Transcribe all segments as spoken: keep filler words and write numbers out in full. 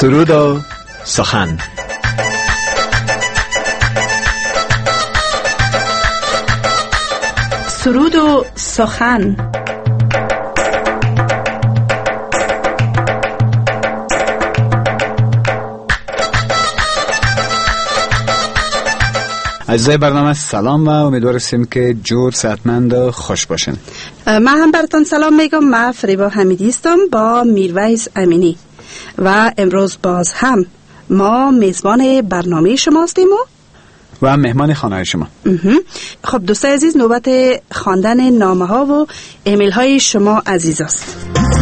سرود و سخن. سرود و سخن. عزیزای برنامه سلام و امیدوار هستیم که جور صحتمند و خوش باشین. من هم براتون سلام میگم. من فریبا حمیدی هستم با میرویس امینی و امروز باز هم ما میزبان برنامه شما هستیم و و مهمان خانه شما. خب دوستای عزیز، نوبت خواندن نامه ها و ایمیل های شما عزیز است.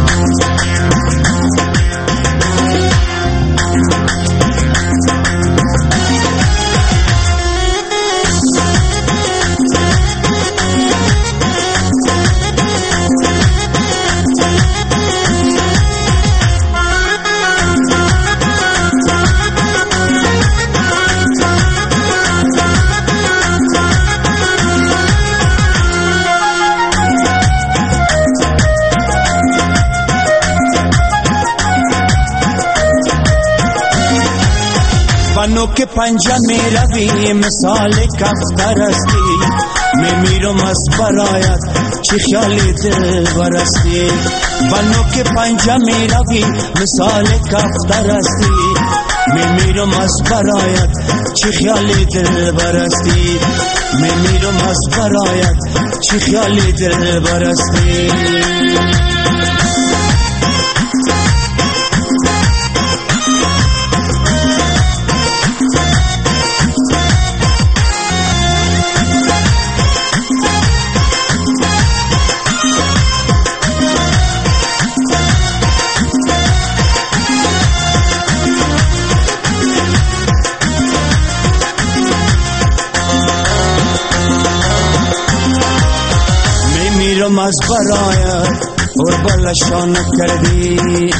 بانو که پنجه می روی مثال کفتر استی، می میرم از برایت چی خیالی دل برستی. بانو که پنجه می روی مثال کفتر استی، می میرم از برایت چی خیالی دل برستی. می میرم از برایت چی خیالی دل برستی. میرم از برایت اور بلشان کردی،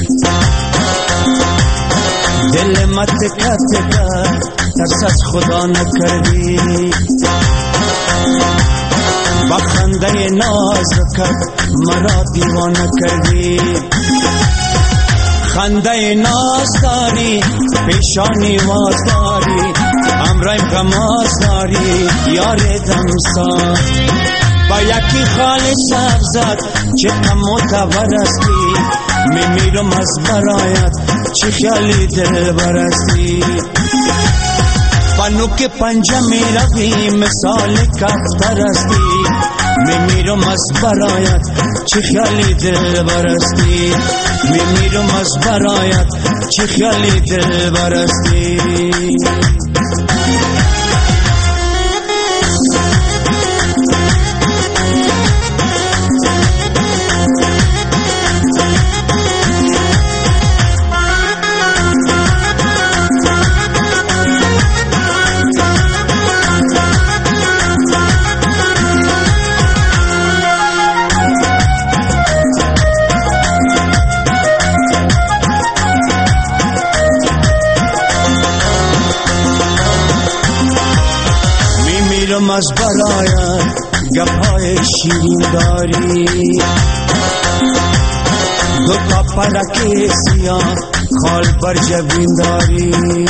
دل مت کت کت ترس از خدا نکردی. با خنده نازکت مرا دیوانه کردی، خنده ناز داری پیشانی واز داری، امرایم غماز داری یار دمسا. با یکی خال سبزت چه کم معتبر استی، می میرم از برایت چی خیالی دل برستی. بانو که پنجه می روی مثال کفتر استی، می میرم از برایت چی خیالی دل برستی. می میرم از برایت چی خیالی دل برستی. از برایت گپای شیرین داری، دو تا پرک سیاه خال بر جبین داری.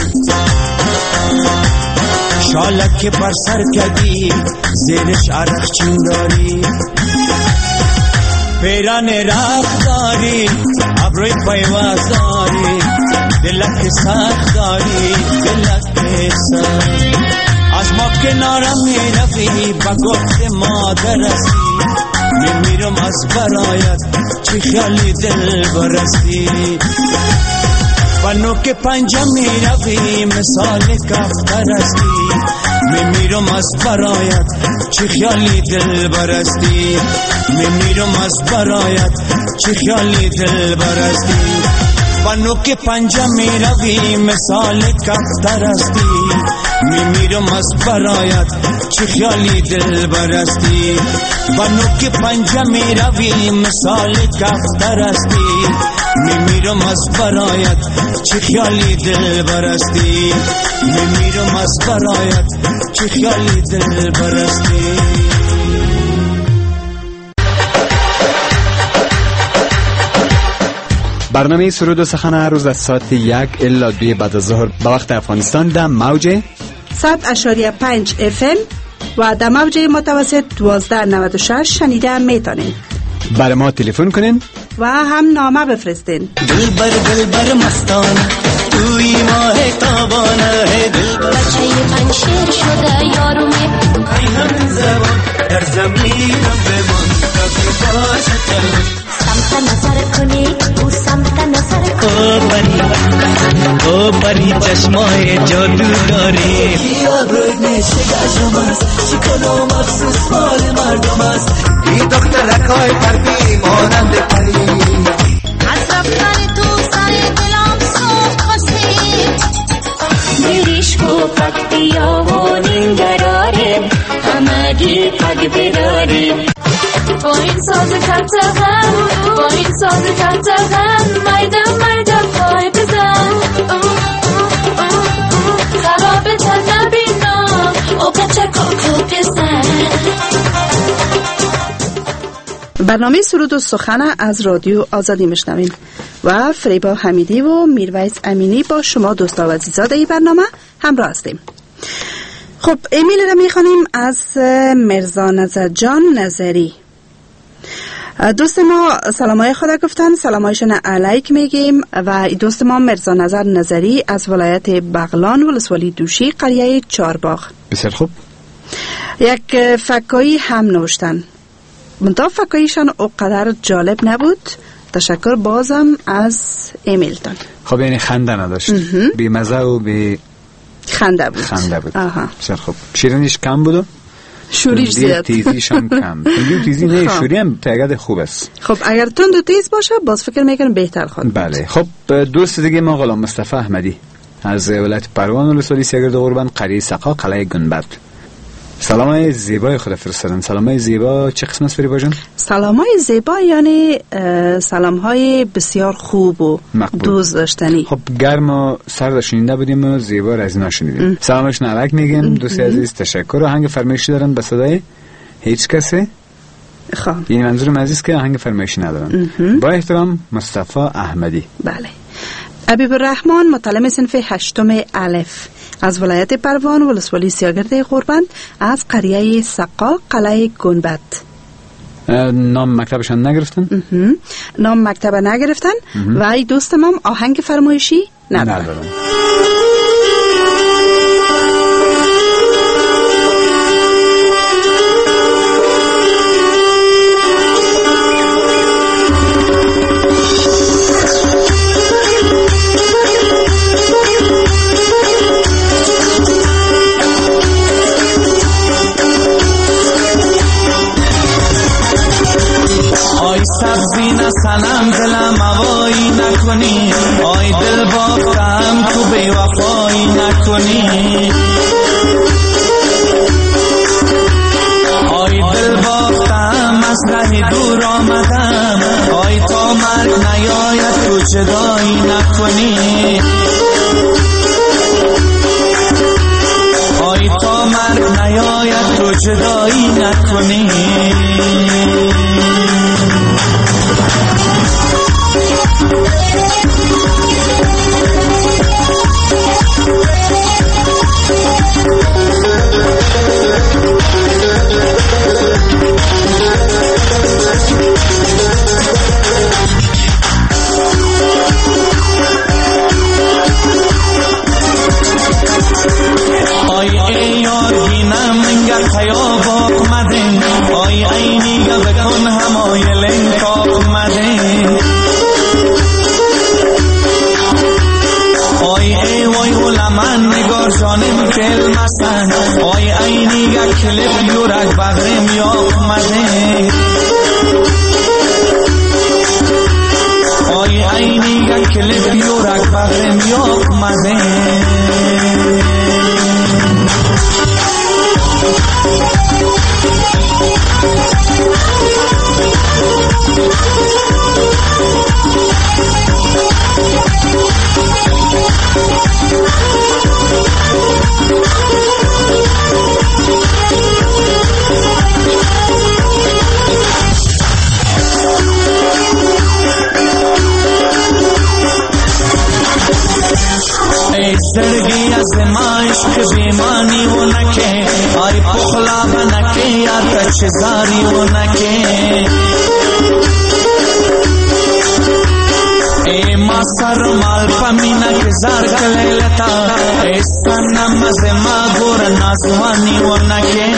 شالک بر سر کدی زیرش عرق چین داری، پیران رخ داری ابروی پیواز داری، دلک سخت داری دلک سخت. از ما کنارم می روی با گفت مادر استی، می میرم از برایت چی خیالی دل برستی. بانو که پنجه می روی مثال کفتر استی، می میرم از برایت چی خیالی دل برستی. می میرم از برایت چی خیالی دل برستی. بانو که پنجه می روی مثال کفتر استی، می میرم از برایت چی خیالی دل برستی. بانو که پنجه می روی مثال کفتر استی، می میرم از برایت چی خیالی دل برستی. می میرم از برایت چی خیالی دل برستی. برنامه سرود و سخن هر روز از ساعت یک الا دوی بعد از ظهر به وقت افغانستان در موج صد اشاریه پنج اف ام و در موج متوسط دوازده نود و شش شنیده میتونین. برای ما تلفن کنین و هم نامه بفرستین. دل بر دل بر مستان توی ماه تابانه ہے دل بر بچه پنشیر شده یارومی ای هم زبان در زمینم بمان کافی باشه تلوش سمت نظر کنی او سمت نظر او پری او پری چشمای جادو داری یا برد نشگه شماست شکنو مخصوص مال مردم است ای دخترکای پربی مانند پری از رفتن تو سر دلم سوخت خواستی دریش کو پک بیا و نینگراره همگی پک براری با این ساز کتغم با این ساز کتغم میدم میدم پای بزن خرابه تا نبینم او کچه کوکو بزن. برنامه سرود و سخن از رادیو آزادی میشنویم و فریبا حمیدی و میرویس امینی با شما دوستا و عزیزان این برنامه همراه هستیم. خب ایمیل را میخوانیم از مرزا نظر جان نظری. دوست ما سلامای خدا گفتن، سلامایشان علیک میگیم و دوست ما مرزا نظر نظری از ولایت بغلان ولسوالی دوشی قریه چارباغ. بسیار خوب. یک فکایی هم نوشتن، منتها فکاییشان اونقدر جالب نبود. تشکر بازم از ایمیلتان. خب یعنی خنده نداشت، بی مزه و بی خنده بود. خنده بود. آها. بسیار خوب. شیرینیش کم بود، شوریش زیاد. تیزیش هم کم. تندی و تیزی نه، شوری هم تقدر خوب است. خب اگر تند و تیز باشه باز فکر میکنم بهتر خواهد. بله. خب دوست دیگه ما غلام مصطفی احمدی از ولایت پروان ولسوالی سیگرد قربان قریه سقا قلعه گنبد. سلامای زیبای خدا فرستادن. سلامای زیبا چه قسم است فریبا جان؟ سلامای زیبا یعنی سلامهای بسیار خوب و دوست داشتنی. خب گرم و سرد شنیده بودیم و زیبا را از اینا شنیدیم. سلامش نالک میگیم. دوستی عزیز تشکر. و آهنگ فرمایشی دارن به صدای هیچ کسی؟ خب یعنی منظورم عزیز که آهنگ فرمایشی ندارن. با احترام مصطفی احمدی. بله. حبیب الرحمن متعلم صنف هشتم الف از ولایت پروان ولسوالی سیاگرد قربند از قریه سقا قلعه گنبد. نام مکتبشان نگرفتن؟ نام مکتب نگرفتن و ای دوستم هم آهنگ فرمایشی ندارن. ندارن. سبزی نسنم دلم هوایی نکنی آی دل بافتم تو بی وفایی نکنی آی دل بافتم از ره دور آمدم آی تا مرگ نیاید تو جدایی نکنی آی تا مرگ نیاید تو جدایی نکنی آی ای یار گینم انگر خیاباق مدین آی ای نیگه بکن همایل انکاق مدین آی ای وای علمان نگار جانم کل مسن آی ای نیگه کلب یورک بغرم یاق مدین آی ای نیگه کلب یورک بغرم یاق مدین نکه آی پخلا نکه یا تچزاری و نکه ای ما سر مال پمینا که زار کلیلتا ایسا نماز ما گور نازوانی و نکه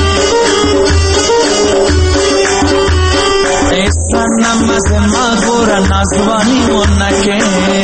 ایسا نماز ما گور نازوانی و نکه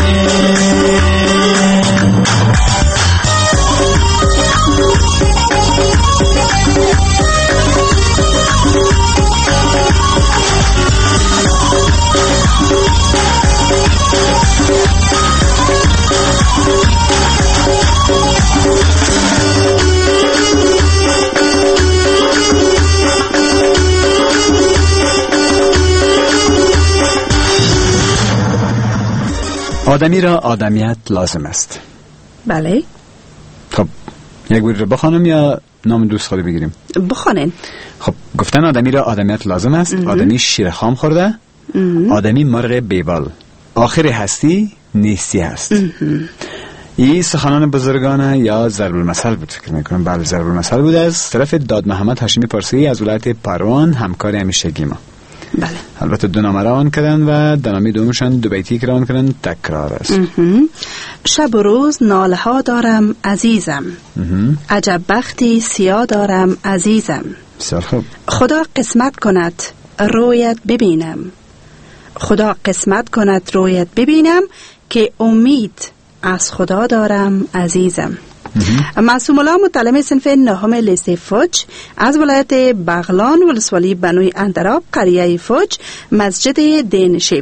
آدمی را آدمیت لازم است. بله. خب یک بار رو بخوانم یا نام دوست خود بگیریم؟ بخوانین. خب گفتن آدمی را آدمیت لازم است. اه. آدمی شیر خام خورده. اه. آدمی مرغ بیبال. آخر هستی نیستی است. این سخنان بزرگانه یا ضرب المثل بود فکر میکنم. بله ضرب المثل بود از طرف داد محمد هاشمی پارسی از ولایت پروان، همکار همیشگی ما. بله. البته دو نامه روان کردن و دنامی دومشان دو بیتی که روان کردن تکرار است. شب و روز ناله ها دارم عزیزم، عجب بختی سیاه دارم عزیزم. بسیار خوب. خدا قسمت کند رویت ببینم، خدا قسمت کند رویت ببینم که امید از خدا دارم عزیزم. معصوم الله متعلم صنف نهم لیسه فوج از ولایت بغلان ولسوالی بنوی اندراب قریه فوج مسجد دینشیب.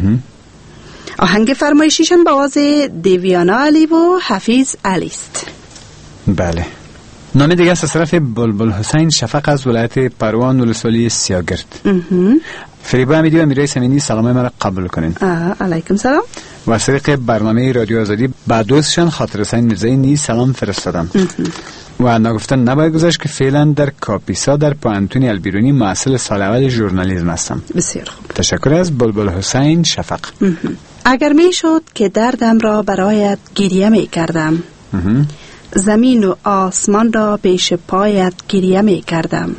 آهنگ فرمایشیشان با آواز دیویانا علی و حفیظ علی است. بله. نام دیگه است از طرف بلبل حسین شفق از ولایت پروان ولسوالی سیاگرد. فریبا حمیدی و میرای امینی سلام مرا قبول کنین. علیکم سلام. و از طریق برنامه رادیو آزادی بعد دوستشان خاطر حسین میرزایی نیز سلام فرستادم. و نگفتن نباید گذاشت که فعلا در کاپیسا در پوهنتون البیرونی محصل سال اول ژورنالیسم هستم. بسیار خوب. تشکر از بلبل حسین شفق. اگر می شد که دردم را برایت گریه می کردم، زمین و آسمان را پیش پایت گریه می کردم،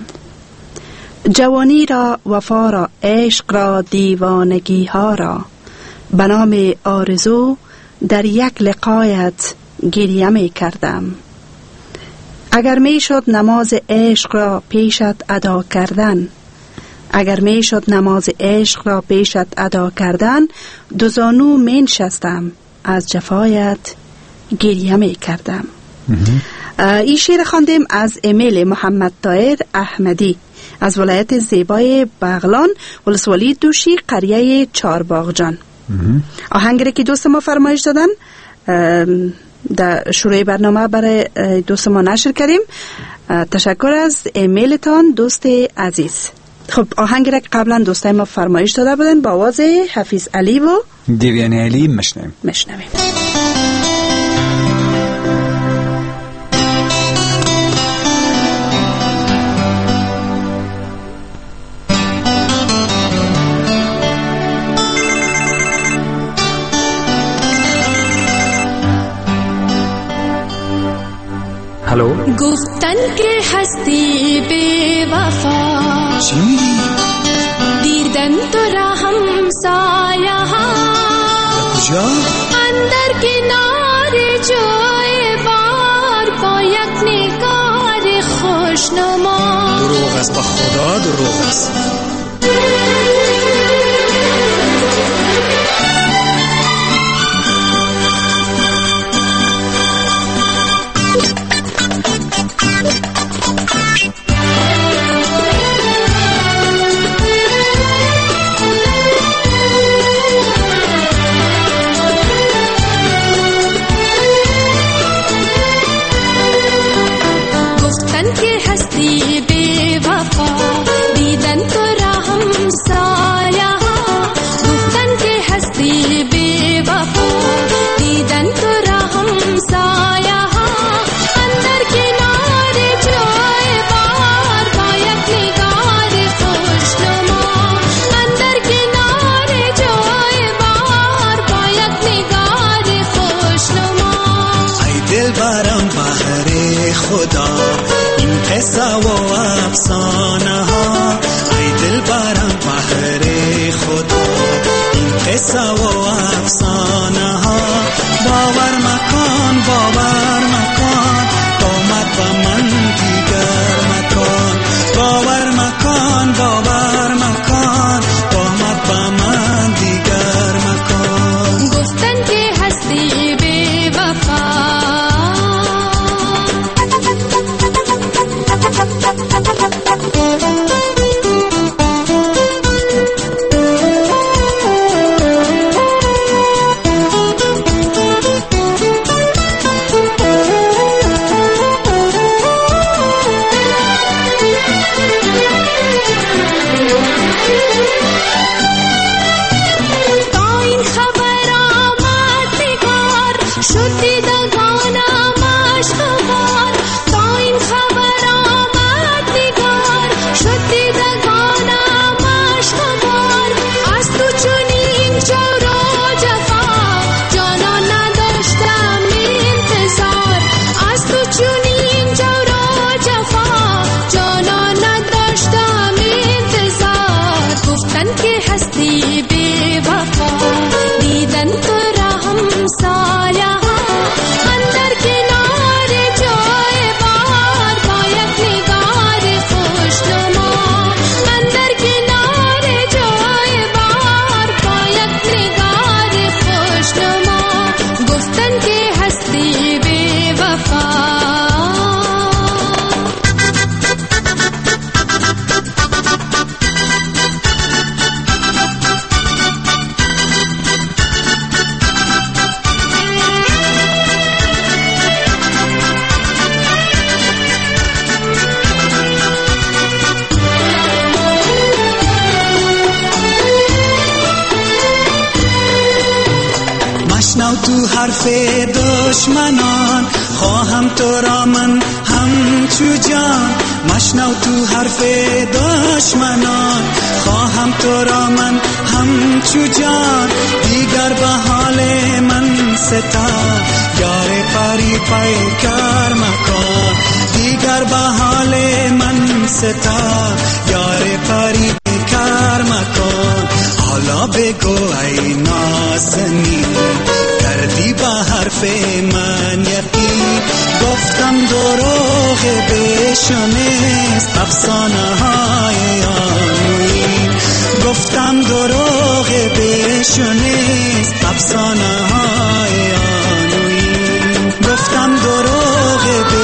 جوانی را وفا را عشق را دیوانگی ها را به نام آرزو در یک لقایت گریه می کردم. اگر می شد نماز عشق را پیشت ادا کردن، اگر می شد نماز عشق را پیشت ادا کردن، دو زانو می نشستم از جفایت گریه می کردم. این شعر خواندیم از امیل محمد طاهر احمدی از ولایت زیبای بغلان ولسوالی دوشی قریه چارباغجان. آهنگی که دوست ما فرمایش دادن در شروع برنامه برای دوست ما نشر کردیم. تشکر از ایمیلتان دوست عزیز. خب آهنگی که قبلا دوستای ما فرمایش داده بودن با آواز حفیظ علی و دیویانه علی مشنویم. مشنویم. هلو. گفتن که هستی بے وفا، چی؟ دیدن تو را همسایه ها، کجا؟ اندر کنار جای بار با یک نگار خوشنما. دروغ است، با خدا دروغ است. هستی بے وفا، دیدن تو را همسایه ها. گفتن که هستی بے وفا، دیدن تو را همسایه ها. اندر کنار جای بار با یک نگار خوشنما، اندر کنار جای بار با یک نگار خوشنما. ای دل برم بهر خدا، قصه و افسانه ها، ای دل برم بحر خدا. این قصه و افسانه ها باور مکن باور مکن، آمد با من دیگر مکان. باور مکن باور مکن، آمد با من دیگر مکان. گفتن که هستی بی وفا، مشنو تو حرف دشمنان، خواهم تو را من همچو جان. مشنو تو حرف دشمنان، خواهم تو را من همچو جان. دیگر به حال من ستا، یار پری پیکر مکن. دیگر به حال من ستا، یار پری پیکر مکن. حالا بگو ای نازنی، کردی با حرف من یقین. گفتم دروغ بشنست افسانه های آنوین. گفتم دروغ بشنست افسانه های آنوین. گفتم دروغ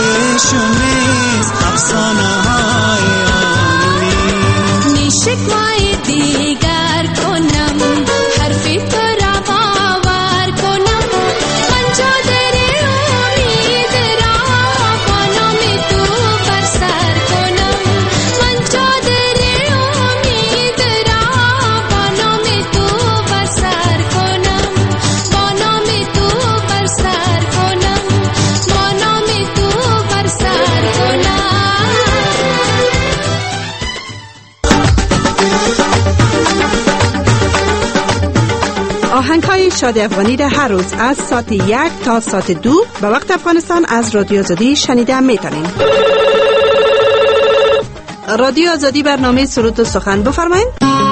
بشنست افسانه های آنوین. نیشکوای دیگر کنم، حرفی تو را باور کنم. من چادر امید را با نام تو بر سر کنم. من چادر امید را با نام تو بر سر کنم. با نام تو بر سر کنم. با نام تو بر سر کنم. آهنگ‌های شادی افغانی را هر روز از ساعت یک تا ساعت دو به وقت افغانستان از رادیو آزادی شنیده میتونین. رادیو آزادی برنامه سرود و سخن بفرمایید.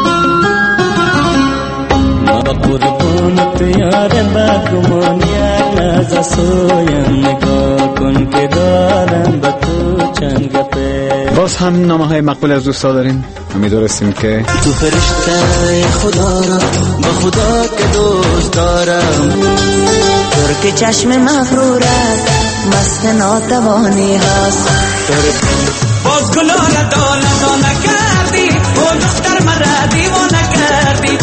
ما قربانت یار بدگمان، یک لحظه سویم نگاه کن که دارم به تو چند گپه. باز هم نامه های مقبول از دوستا داریم. امیدوارستیم که تو فرشته خدا را با خدا که دوست دارم. ترک چشم مغرورت مست ناتوانی هست. باز گلان دانه دانه کردی، او دختر مرا دیوانه کردی.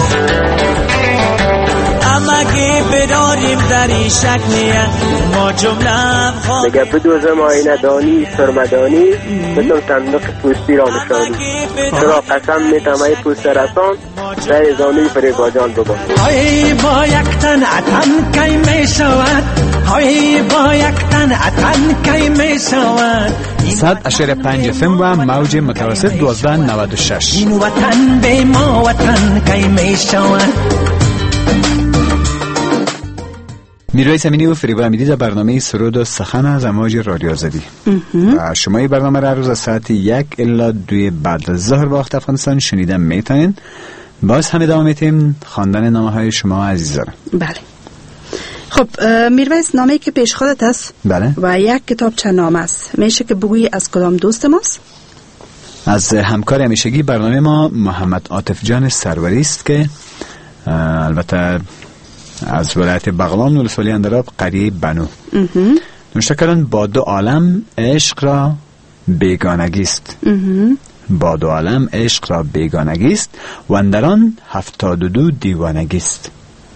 امگه بداریم در این شکلیه ما جمله خواهد. مگه بدوزم آینه دانی سرمدانی، بدم صندوق پوستی را نشانی. چرا قسم میتم ای پوست رسان، در زانوی فریبا جان بگم. های با یک تن عطن کی می شود، های با یک تن عطن کی می شود. صد اشاره پنج فم و موج متوسط دوازده نود و شش. این وطن به ما وطن کی می شود. میرویس امینی و فریبا امیدی در برنامه سرود و سخن از امواج رادیو آزادی و شما این برنامه را روز از ساعت یک الا دوی بعد از ظهر وقت افغانستان شنیدن میتونین. باز هم ادامه میتیم خواندن نامه های شما عزیزان. بله. خب میرویس، نامه که پیش خودت است بله و یک کتاب چند نامه است، میشه که بگویی از کدام دوست ماست؟ از همکار همیشگی برنامه ما محمد عاطف جان سروری است که البته از ولایت بغلان ولسوالی اندراب قریه بنو نوشته کردن با دو عالم عشق را بیگانگی است. با دو عالم عشق را بیگانگی است و اندران هفتاد و دو دیوانگی است.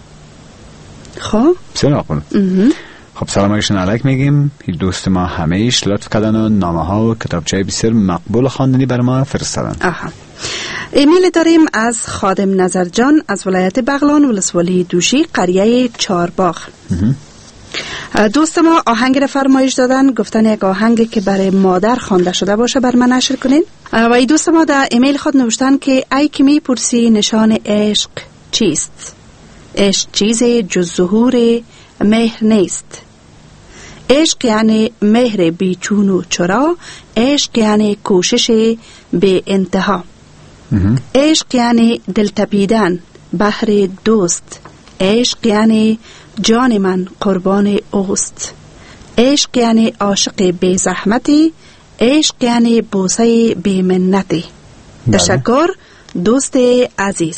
خب بسیار آقا. خب سلام علیکم علیک میگیم. دوست ما همه ایش لطف کردن و نامه ها و کتابچه بسیار مقبول خواندنی بر ما فرستادن. آها. ایمیل داریم از خادم نظر جان از ولایت بغلان ولسوالی دوشی قریه چارباغ. دوست ما آهنگ را فرمایش دادن، گفتن یک آهنگ که برای مادر خوانده شده باشه بر من نشر کنین. و این دوست ما در ایمیل خود نوشتن که ای که می پرسی نشان عشق چیست؟ عشق چیز جز ظهور مهر نیست. عشق یعنی مهر بی چون و چرا، عشق یعنی کوشش به انتها، عشق یعنی دل تپیدن بهر دوست، عشق یعنی جان من قربان اوست، عشق یعنی عاشق بی زحمتی، عشق یعنی بوسه بی منتی. تشکر دوست عزیز.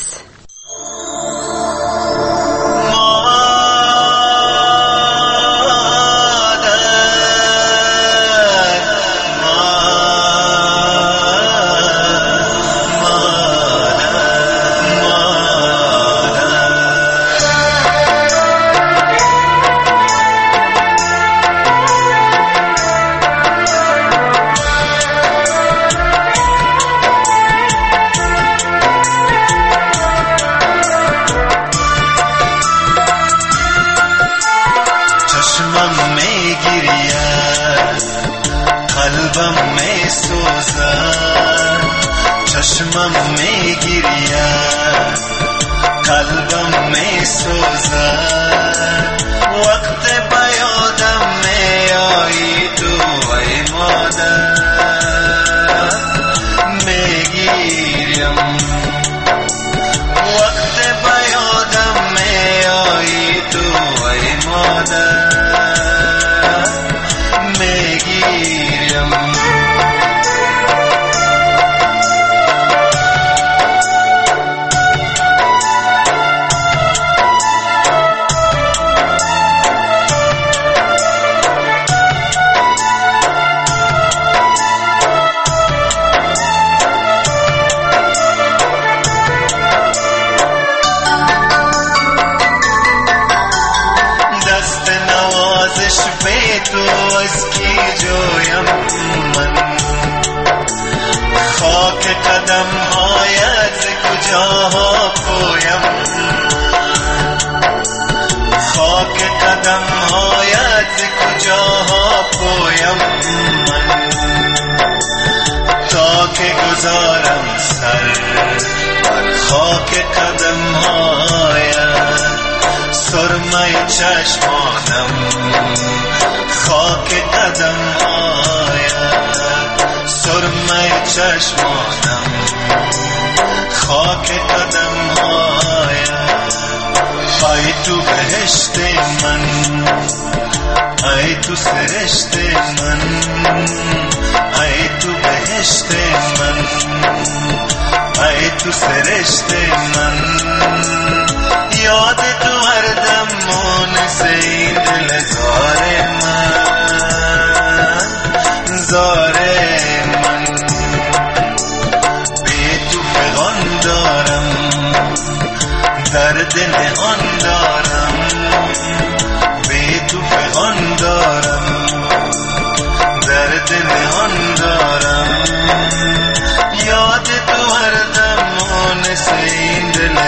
یاد تو هر دم مون سے این دل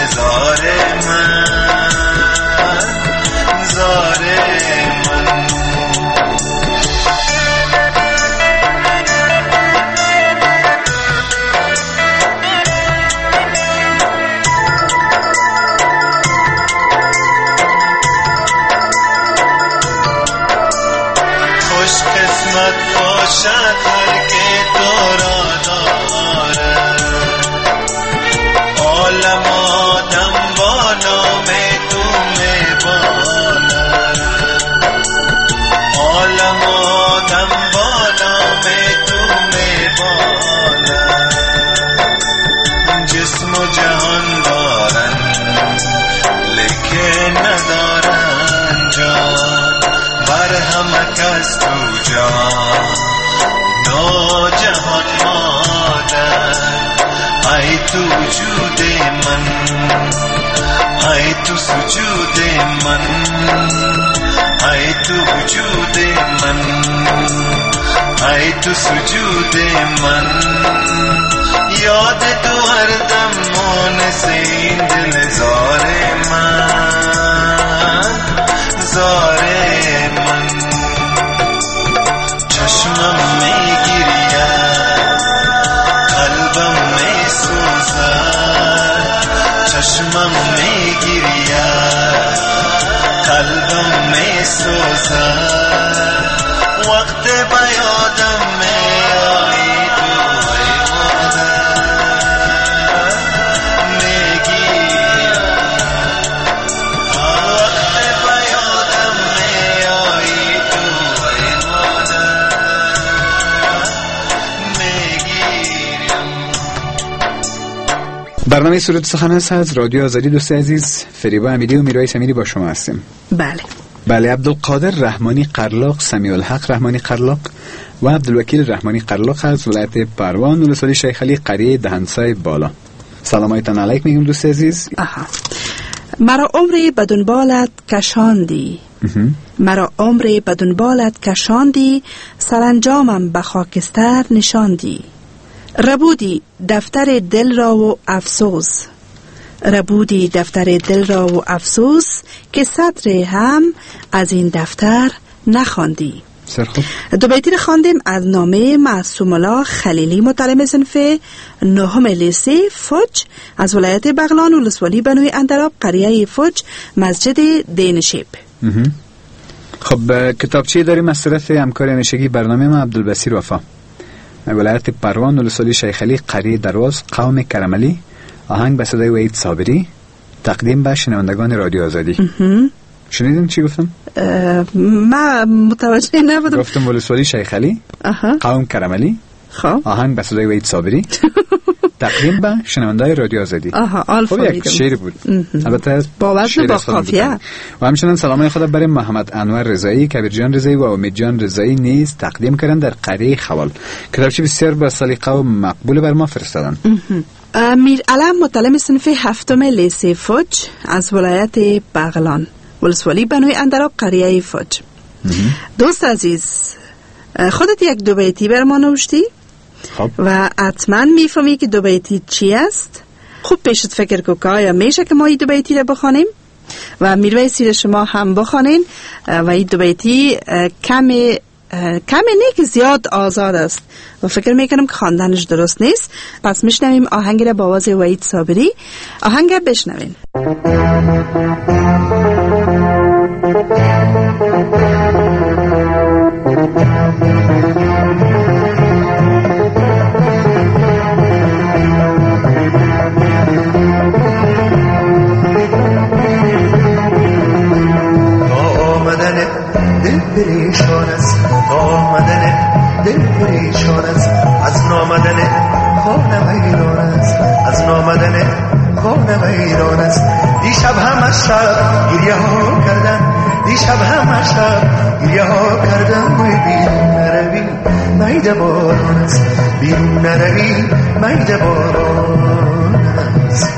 تو سجود من، ای تو وجود من، ای تو سجود من، یاد تو هر دم مانس این دل زار من، زار من. چشمم میگیرید قلبم میسوزد، چشمم میگیرید قلبم میسوزد، وقت بیادم میایی تو ای مادر، میگیرم وقت بیادم میایی تو ای مادر، میگیرم. برنامه سرود سخن است از رادیو آزادی. دوست عزیز، فریبا امیری و میرای امیری با شما هستیم. بله بله، عبدالقادر رحمانی قرلاق، سمیع الحق رحمانی قرلاق و عبدالوکیل رحمانی قرلاق از ولایت پروان ولسوالی شیخ علی قریه دهنسای بالا. سلامایتان علیک میگم دوست عزیز. آها. مرا عمری به دنبالت کشاندی، مرا عمری به دنبالت کشاندی، سرانجامم به خاکستر نشاندی. ربودی دفتر دل را و افسوس، ربودی دفتر دل را و افسوس، که سطر هم از این دفتر نخواندی. سرخوب. دو بیتی خواندیم از نامه معصوم الله خلیلی متعلم صنف نهم لیسه فوج از ولایت بغلان ولسوالی بنوی اندراب قریه فوج مسجد دینشیب. خب کتابچه داریم از طرف همکار همیشگی برنامه ما عبدالبصیر وفا، ولایت پروان ولسوالی شیخ علی قریه درواز قوم کرملی، آهنگ به صدای وحید صابری، تقدیم به شنوندگان رادیو آزادی. شنیدین چی گفتم؟ ما متوجه نبودم. گفتم ولسوالی شیخ علی قوم کرملی، خب آهنگ به صدای وحید صابری، تقدیم به شنوندگان رادیو آزادی. آها، آلفا خب یک شعر بود البته با وزن با قافیه. و همچنین سلامای خود برای محمد انور رضایی، کبیر جان رضایی و امید جان رضایی نیز تقدیم کردن در قریه خوال. کتابچه بسیار با سلیقه و مقبول بر ما فرستادن. میر علم متعلم صنف هفتم لیسه فوج از ولایت بغلان ولسوالی بنوی اندراب قریه فوج. دوست عزیز، خودت یک دو بیتی بر ما نوشتی؟ خب. و حتما میفهمی که دو بیتی چی است؟ خوب پیشت فکر کو که آیا میشه که ما این دو بیتی رو بخوانیم و میرویسی شما هم بخوانین و این دو بیتی کمی کمی نه که زیاد آزاد است و فکر میکنم که خواندنش درست نیست. پس میشنویم آهنگ را با آواز وحید صابری. آهنگ بشنوین. پریشان است تا آمدن دل پریشان است، از نامدن خانه ویران است، از نامدن خانه ویران است. دیشب همه شب گریه ها کردن، دیشب همه شب گریه ها کردن، بوی بیرون نروی مید باران است، بیرون نروی مید باران است.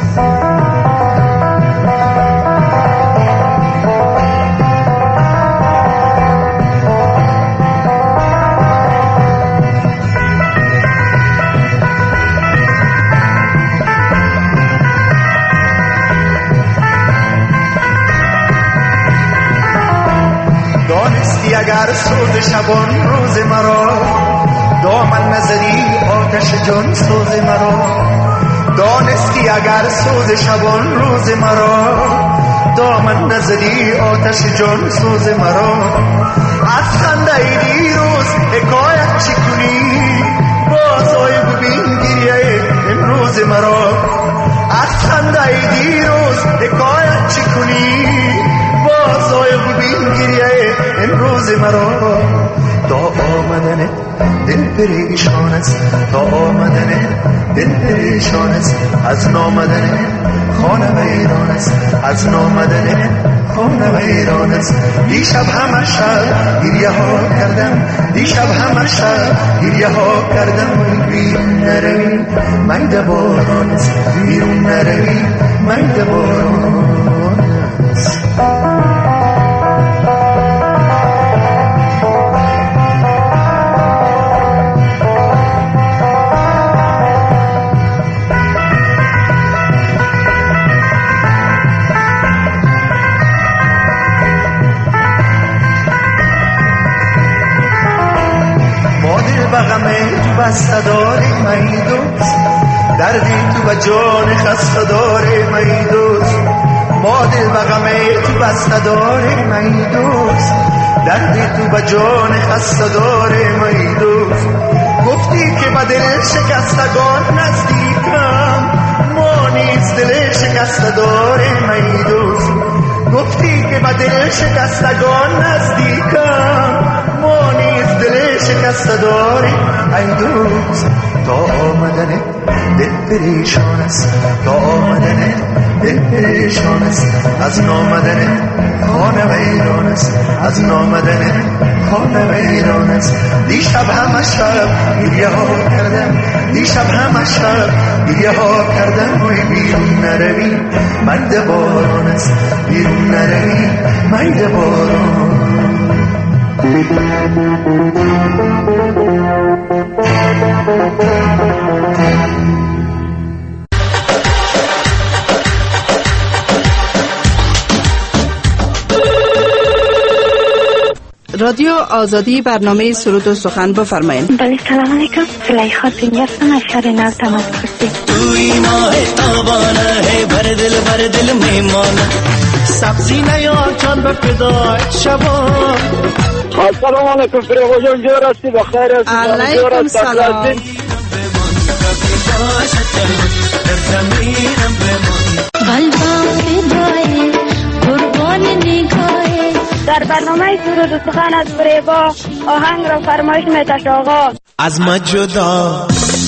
اگر سوز شبان روز مرا، دامن نزدی آتش جان سوز مرا. دانستی اگر سوز شبان روز مرا، دامن نزدی آتش جان سوز مرا. از خنده دیروز حکایت چی کنی، باز آی ببین گریه امروز مرا. از خنده دیروز حکایت چی کنی، باز آی ببین گریه امروز مرا. تا آمدن دل پریشان است، تا آمدن دل پریشان است، از نامدن خانه ویران است، از نامدن خانه ویران است. دیشب همه شب گریه ها کردم، دیشب همه شب گریه ها کردم. بیرون نروی مید باران است، بیرون نروی مید باران است. است. بسته داریم ای دوست، دردی تو و جان خسته داریم ای دوست. ما دل و غم تو بسته داریم ای دوست، دردی تو و جان خسته داریم ای دوست. گفتی که با دل شکستگان نزدیکم، ما نیز دل شکسته داریم ای دوست. گفتی که با دل شکستگان نزدیکم، ما نیز دل شکسته داریم ای دوست. تا آمدن دل پریشان است، تا آمدن دل پریشان است، از نامدن خانه ویران است، از نامدن خانه ویران است. دیشب همه شب گریه ها کردم، دیشب همه شب گریه ها کردم. وی بیرون نروی مرد باران است، بیرون نروی مرد باران. رادیو آزادی، برنامه سرود و سخن بفرمایید. بله سلام علیکم، زلیخا سینگرستم از شهر نو تماس گرفتیم. توی ماه تابانه هی بر دل بر دل میمانه، سبزی نیار جان به فدای شبا. سلام علیکم فریبا جان، جور هستی؟ بخیر هستی؟ علیکم سلام. در برنامه سرود و سخن از فریبا آهنگ را فرمایش می‌دهد آقا. از ما جدا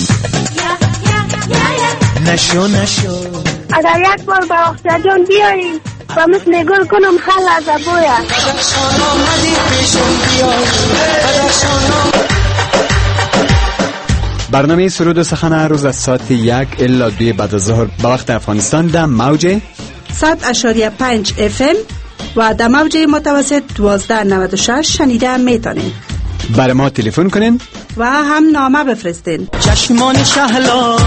نشو نشو، اگر یک بار به اختر جان بیاییم و مثل گل کنم خل از ابویا. برنامه سرود و سخن هر روز از ساعت یک الا دوی بعد از ظهر به وقت افغانستان در موج صد اشاریه پنج اف ام و در موج متوسط دوازده نود و شش شنیده میتونین. برای ما تلفن کنین و هم نامه بفرستین. چشمان شهلا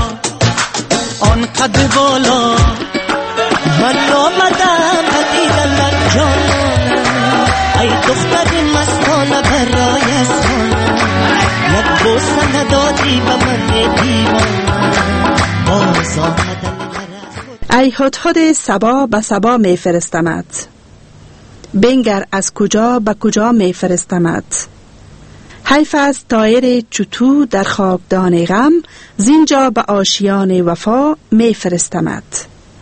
آن قد بالا، من آمدم بدیدن در جانم، ای دختر مستانه برای اسمانم، یک بوسه ندادی به من دیوانم، باز آمدن ای هدهد صبا به صبا می فرستمت، بنگر از کجا به کجا می فرستمت. حیف از طایر چوتو در خاکدان غم، زینجا به آشیان وفا می فرستمت.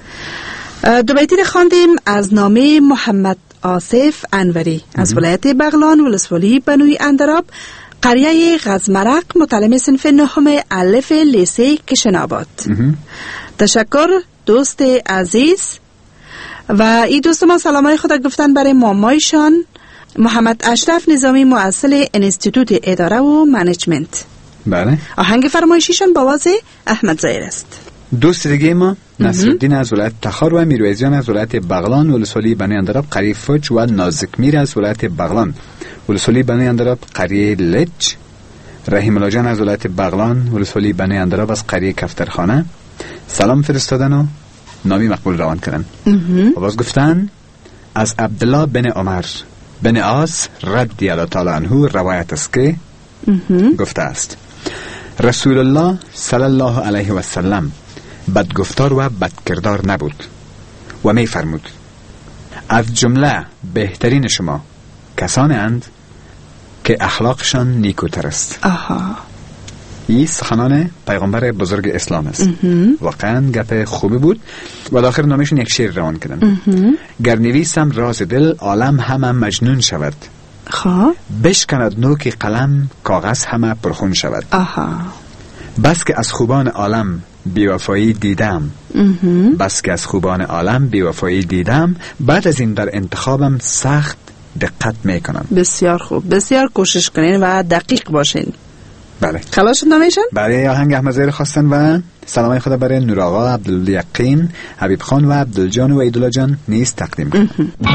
دو بیتی خواندیم از نامه محمد آصف انوری از ولایت بغلان ولسوالی بنوی اندراب، قریه غزمرق، متعلم صنف نهم الف لیسه کشناباد. تشکر دوست عزیز. و این دوست ما سلامای خود گفتن برای مامایشان محمد اشرف نظامی، مؤسس انستیتوت اداره و منیجمنت. بله. آهنگ فرمایشیشان با آواز احمد ظاهر است. دوست دیگه ما نصرالدین از ولایت تخار و میرویزیان از ولایت بغلان ولسوالی بنی اندراب قریه فج و نازک میر از ولایت بغلان ولسوالی بنی اندراب قریه لج، رحیم الله جان از ولایت بغلان ولسوالی بنی اندراب از قریه کفترخانه سلام فرستادن و نامی مقبول روان کردن. و باز گفتن از عبدالله بن عمر بن عاص رضی الله تعالی عنه روایت است که گفته است رسول الله صلی الله علیه و سلم بدگفتار و بدکردار نبود و می فرمود از جمله بهترین شما کسانی اند که اخلاقشان نیکوتر است. آها. این سخنان پیغمبر بزرگ اسلام است. واقعا گپ خوبی بود. و داخل نامشون یک شعر روان کردن. گر نویسم راز دل عالم همه مجنون شود، خب بشکند نوک قلم کاغذ همه پرخون شود. آها. بس که از خوبان عالم بیوفایی دیدم، بس که از خوبان عالم بیوفایی دیدم، بعد از این در انتخابم سخت دقت میکنم. بسیار خوب، بسیار کوشش کنین و دقیق باشین. بله. خلاص شد نامیشن؟ برای آهنگ احمد زهیر خواستن و سلام خدا برای نور آقا، عبدالیقین، حبیب خان و عبدالجان و عیدالله جان نیز تقدیم کنم.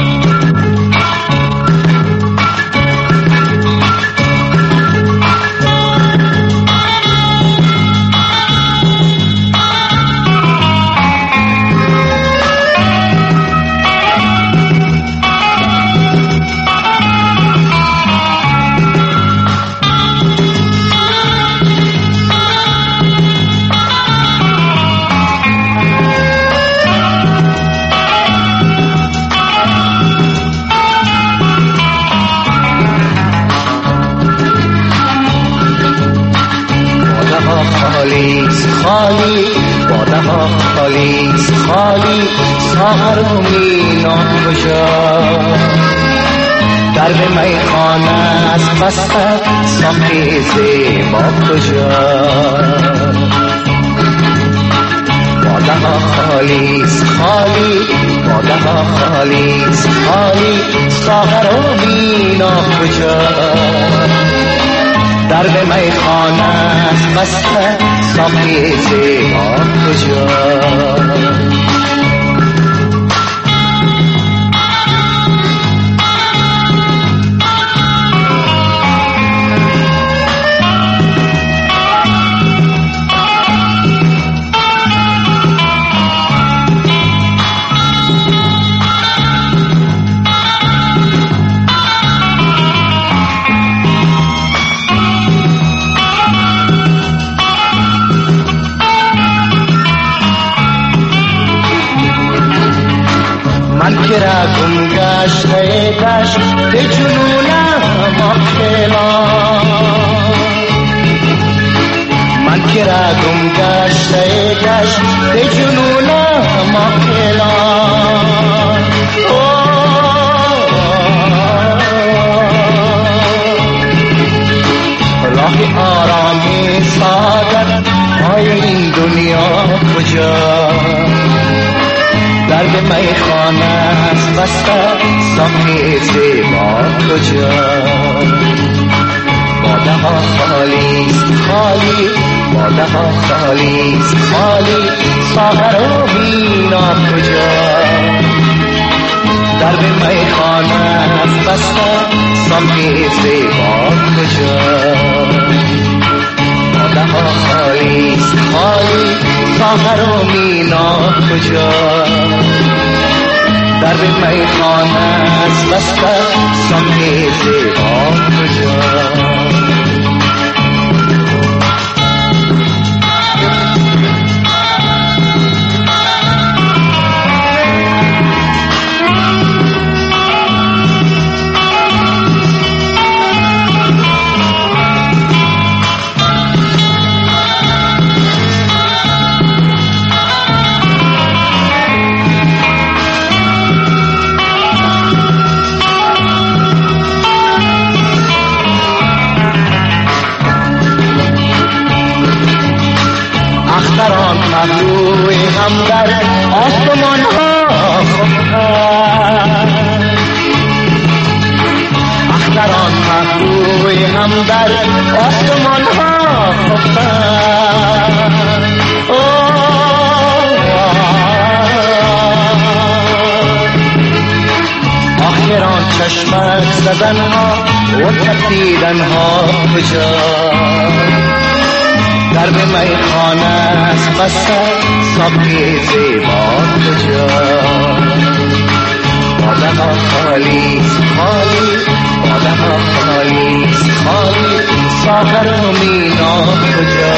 خالی باده ها خالی خالی ساغر و مینا کجا در به میخانه از بسته ساقی زیبا کجا باده ها خالی خالی باده ها خالی خالی ساغر و مینا کجا در به میخانه بسته ساقی زیبا کجا که را گم گشته دشت به جنونم آخلا من که را گم گشته دشت به جنونم آخلا راه آرامی سعادت های این دنیا کجا در به میخانه است بسته ساقی زیبا کجا باده ها خالی خالی باده ها خالی خالی ساغر و مینا کجا در به میخانه است بسته ساقی زیبا کجا باده ها خالی خالی ساغر و مینا کجا در به میخانه است بسته ساقی زیبا کجا اختران پهلوی هم در آسمان ها خفتن اختران پهلوی هم در آسمان ها خفتن آخران چشمک زدن ها و تکیدن ها کجا در به میخانه است بسته ساقی زیبا کجا باده ها خالی خالی باده ها خالی خالی ساغر و مینا کجا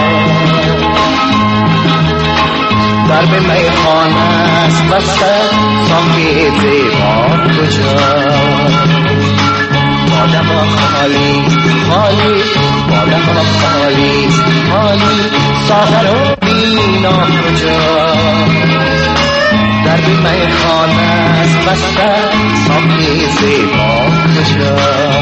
در به میخانه است بسته ساقی زیبا کجا باده ها خالی خالی باده ها خالی خالی ساغر و مینا کجا در به میخانه است بسته ساقی زیبا کجا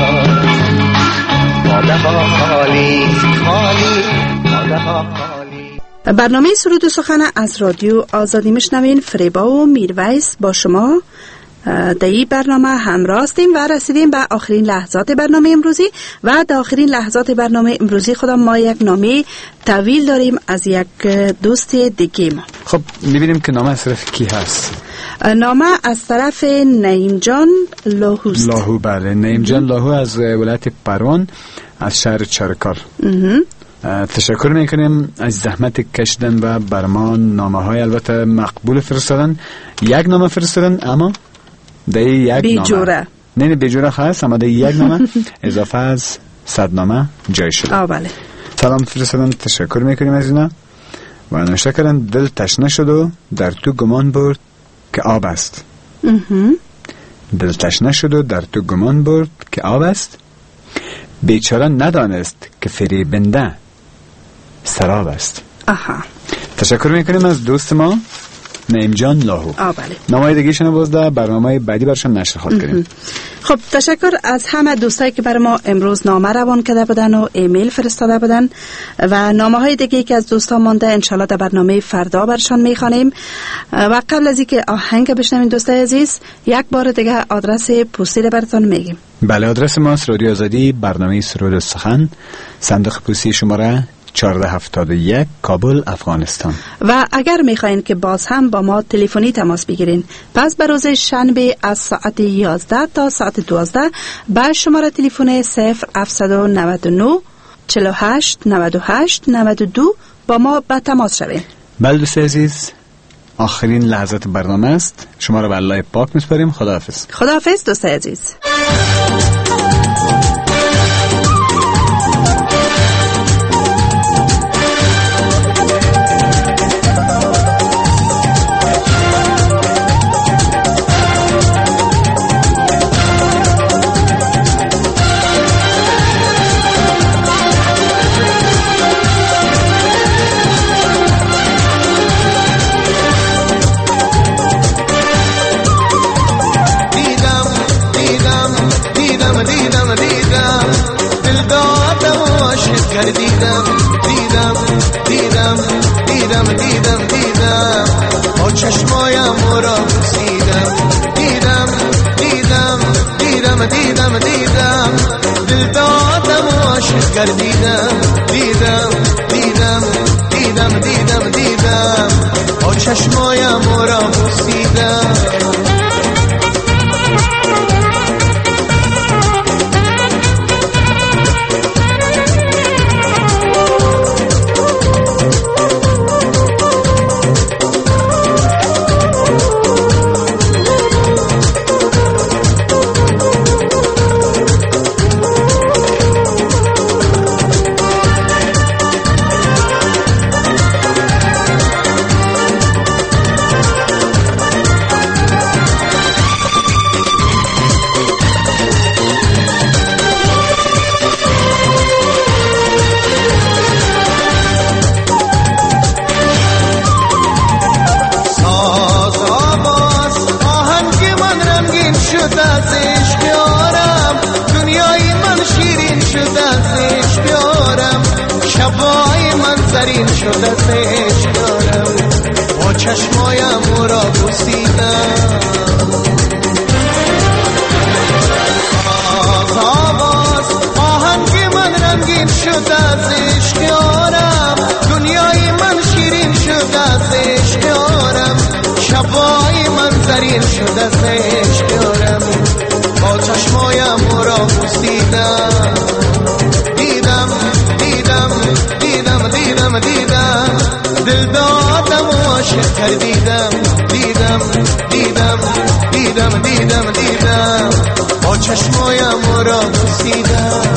باده ها خالی خالی باده ها خالی. برنامه سرود و سخن از رادیو آزادی میشنوین. فریبا و میرویس با شما در این برنامه همراه هستیم و رسیدیم به آخرین لحظات برنامه امروزی و در آخرین لحظات برنامه امروزی خودم ما یک نامه طویل داریم از یک دوست دیگه ما. خب میبینیم که نامه از طرف کی هست؟ نامه از طرف نعیم جان لاهوست. لاهو، بله، نعیم جان لاهو از ولایت پروان از شهر چرکار. تشکر میکنیم از زحمت کشیدن و برمان نامه های البته مقبول فرستادن. یک نامه فرستادن اما در یک بی جوره نه نه بی جوره هست، اما در یک نامه اضافه از صد نامه جای شده. آه بله. سلام فرستادن، تشکر میکنیم از اینا و نوشته کردن دل تشنه شد و در تو گمان برد که آب است. دل تشنه شد و در تو گمان برد که آب است، بیچاره ندانست که فریبنده سراب است. آها. تشکر میکنیم از دوست ما نعیم جان لاهو. آه بله. نامه دیگه شنو باز در برنامه بعدی برشان نشر خواهد کردیم. خب تشکر از همه دوستایی که برای ما امروز نامه روان کرده بودن و ایمیل فرستاده بودن و نامه های دیگه که از دوستان مانده انشالله در برنامه فردا برشان میخوانیم. و قبل از اینکه آهنگ بشنویم دوستای عزیز یک بار دیگه آدرس پستی رو براتون میگیم. بله، آدرس ما است رادیو آزادی، برنامه سرود و سخن، صندوق پستی شماره چهارده هفتاد و یک، کابل، افغانستان. و اگر میخواین که باز هم با ما تلفنی تماس بگیرین، پس به روز شنبه از ساعت یازده تا ساعت دوازده با شماره تلفن صفر هفت نه نه چهل و هشت نود و هشت نود و دو با ما به تماس شوین. بله دوست عزیز، آخرین لحظات برنامه است. شما را به الله پاک میسپاریم. خداحافظ. خداحافظ دوست عزیز. دیدم دیدم دیدم دیدم دیدم دیدم با چشمایم را بوسیدم. دیدم دیدم دیدم دیدم دیدم دل دادم و عاشق گردیدم. دیدم دیدم دیدم دیدم دیدم با چشمایم را بوسیدم. دیدم دیدم دیدم دیدم دیدم دیدم با چشمایم را بوسیدم.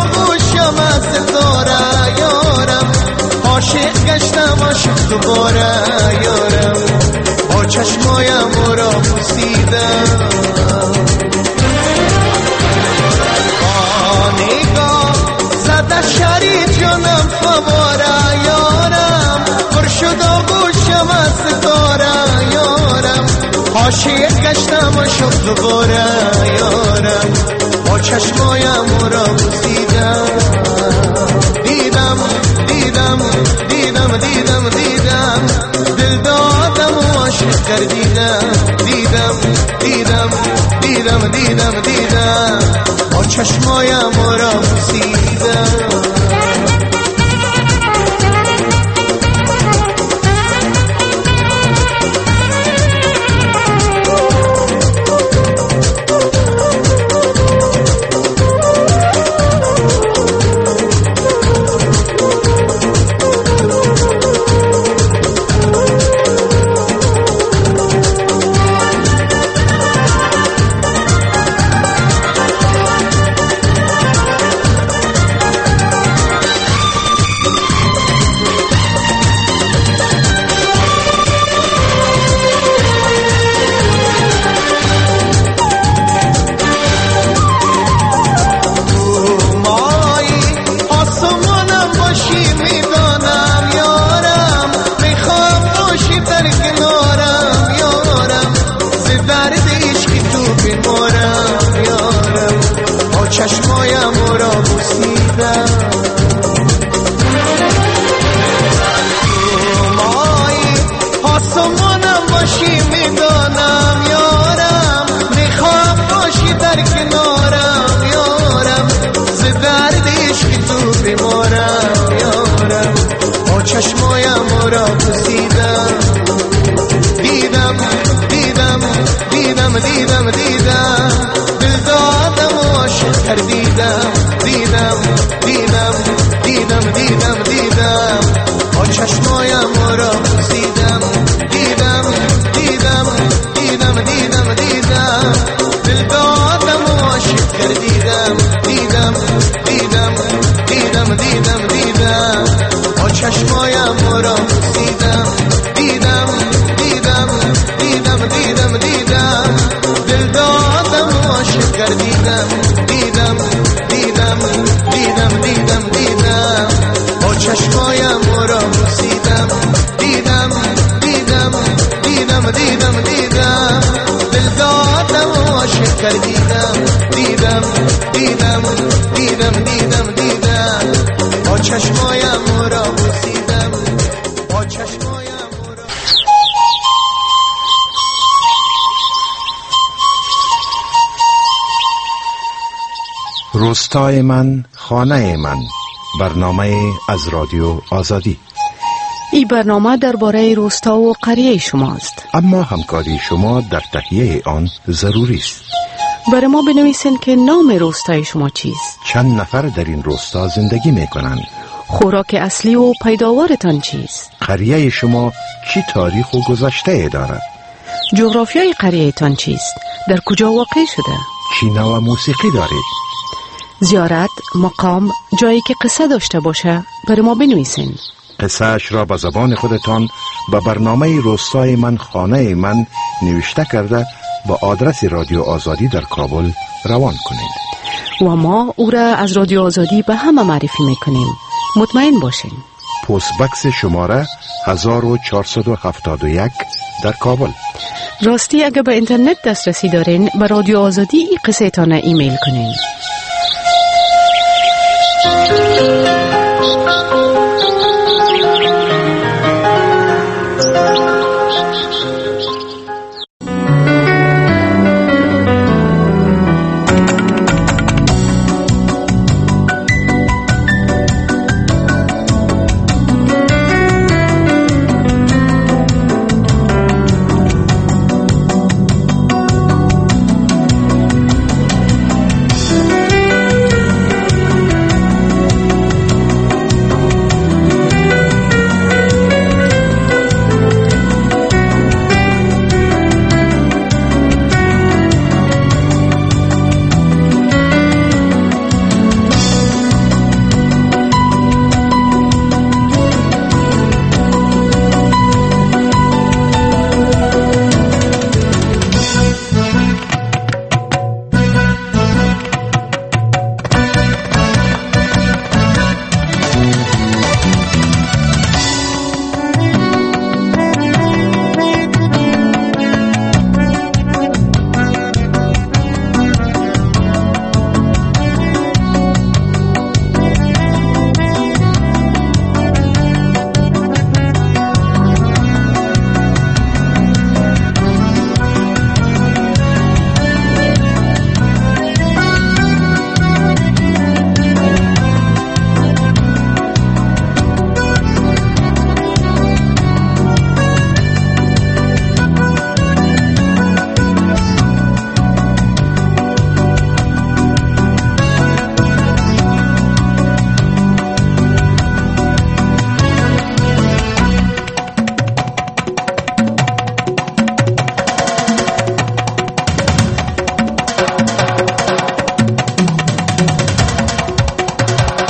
گوشم از ستاره یارم، عاشق گشتم عاشق دوباره یارم، با چشمایم را بوسیدم. نگاه زده شری جانم فواره یارم، پر شد آغوشم از ستاره یارم، عاشق گشتم عاشق دوباره یارم، با چشمایم را بوسیدم. دیدم دیدم دیدم دیدم دیدم دل دادم و عاشق گردیدم. دیدم دیدم دیدم دیدم دیدم با چشمایم را بوسیدم. دیدم دیدم دل دادم و عاشق گردیدم. دیدم دیدم دیدم دیدم دیدم با چشمایم را بوسیدم. دیدم دیدم دیدم دیدم دیدم دل دادم و عاشق گردیدم. دیدم دیدم دیدم دیدم دیدم با چشمایم را بوسیدم. دیدم دیدم دیدم دیدم دیدم دل دادم و عاشق گردیدم. دیدم دیدم دیدم دیدم دیدم با چشمایم را بوسیدم. دیدم دیدم دیدم دیدم دیدم دل دادم و عاشق گردیدم. دیدم دیدم دیدم دیدم دیدم با چشمایم را بوسیدم. با چشمایم را روستای من خانه من، برنامه از رادیو آزادی. این برنامه درباره روستا و قریه شماست، اما همکاری شما در تهیه آن ضروری است. برای ما بنویسین که نام روستای شما چیست، چند نفر در این روستا زندگی می کنند، خوراک اصلی و پیداوارتان چیست، قریه شما چی تاریخ و گذشته دارد، جغرافیای قریه تان چیست، در کجا واقع شده، چی نوع موسیقی دارید. زیارت، مقام، جایی که قصه داشته باشه برای ما بنویسین. قصه اش را به زبان خودتان به برنامه روستای من خانه من نوشته کرده با آدرس رادیو آزادی در کابل روان کنید و ما او را از رادیو آزادی به همه معرفی میکنیم. مطمئن باشین. پست بکس شماره هزار و چهارصد و هفتاد و یک در کابل. راستی اگر به اینترنت دسترسی دارین به رادیو آزادی این قصه تانه ایمیل کنین.